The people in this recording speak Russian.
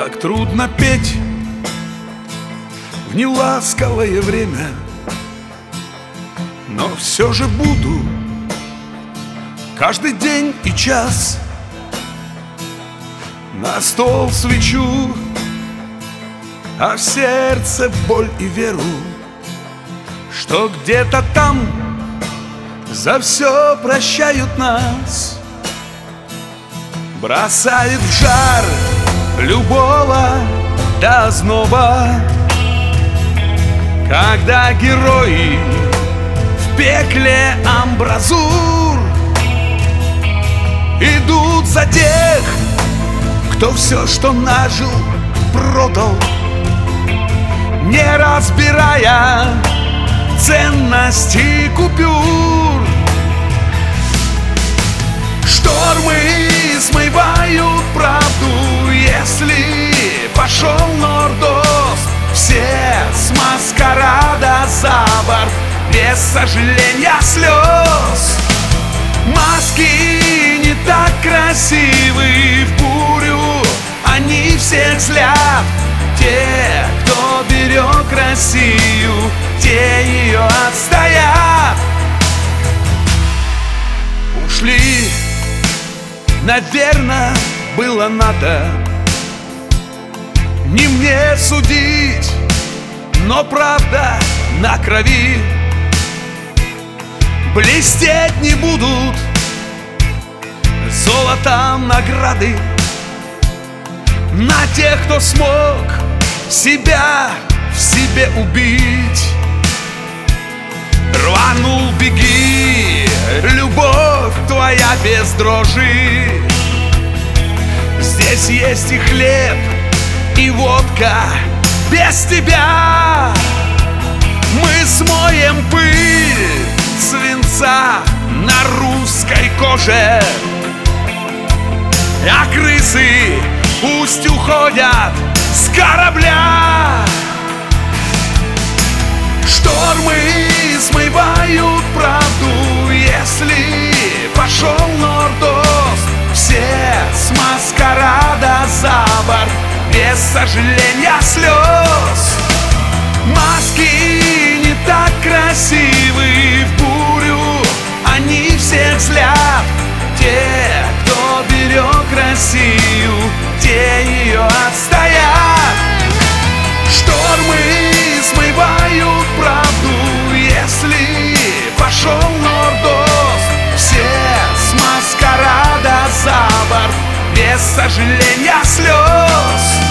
Как трудно петь в неласковое время, но все же буду каждый день и час на стол свечу, а в сердце боль и веру, что где-то там за все прощают нас. Бросает в жар любого до озноба, когда герои в пекле амбразур идут за тех, кто все, что нажил, продал, не разбирая ценности купюр. Штормы смывают правду, если пошел нордост. Все с маскарада за борт, без сожаления слез. Маски не так красивы в бурю, они всех злят. Те, кто берег Россию, те ее отстоят. Ушли, наверно, было надо. Не мне судить, но правда на крови. Блестеть не будут золотом награды на тех, кто смог себя в себе убить. Рванул, беги, любовь твоя без дрожи. Здесь есть и хлеб, и водка без тебя. Мы смоем пыль свинца на русской коже, а крысы пусть уходят с корабля. Штормы смывают правду, если пошел нордост. Все с маскарада за борт, без сожаления слез. Маски не так красивы в бурю, они всех злят. Те, кто берег Россию, те ее отстоят. Штормы смывают правду, если пошел нордост. Все с маскарада за борт, без сожаления слез.